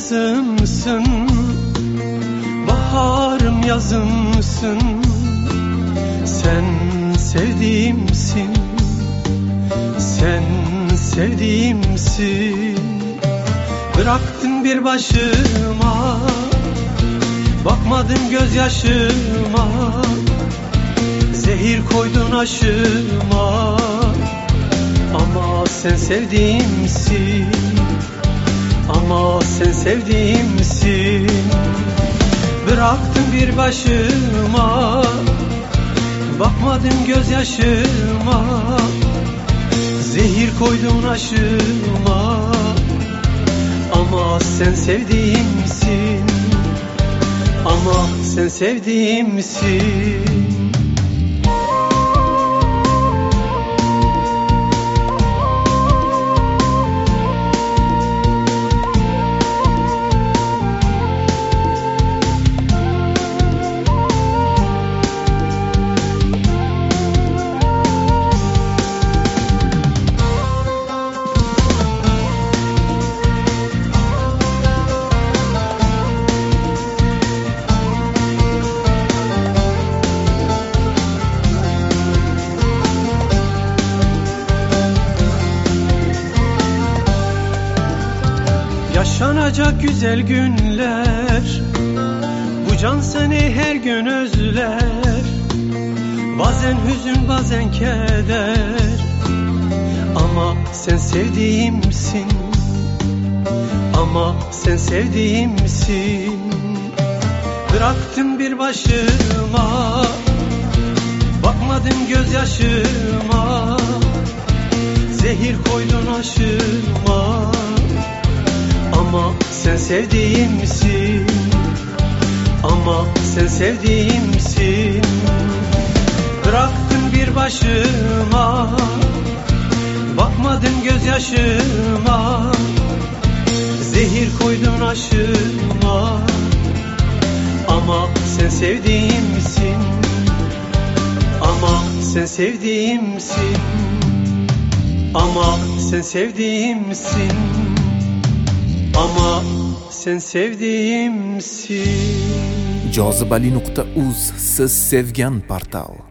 kızımsın, baharım yazımsın. Sen sevdiğimsin, sen sevdiğimsin. Bıraktın bir başıma, bakmadın gözyaşıma. Zehir koydun aşıma, ama sen sevdiğimsin, ama sen sevdiğimsin. Bıraktın bir başıma, bakmadın gözyaşıma. Zehir koydun aşıma, ama sen sevdiğimsin, ama sen sevdiğimsin. Yaşanacak güzel günler, bu can seni her gün özler. Bazen hüzün, bazen keder, ama sen sevdiğimsin, ama sen sevdiğimsin. Bıraktım bir başıma, bakmadın gözyaşıma. Zehir koydun aşıma, ama sen sevdiğimsin, ama sen sevdiğimsin. Bıraktın bir başıma, bakmadın gözyaşıma. Zehir koydun aşıma, ama sen sevdiğimsin, ama sen sevdiğimsin, ama sen sevdiğimsin, ama sen sevdiğimsin. Jozibali.uz siz sevgan portal.